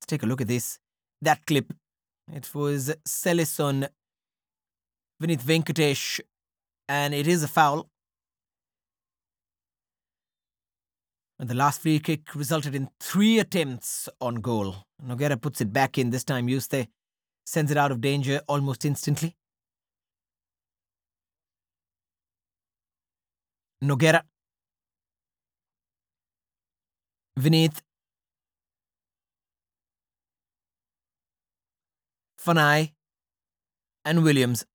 Let's take a look at this. That clip. It was Celis on Vinith Venkatesh, and it is a foul. And the last free kick resulted in 3 attempts on goal. Nogueira puts it back in. This time Yuste sends it out of danger almost instantly. Nogueira. Vinith. Fanai. And Williams.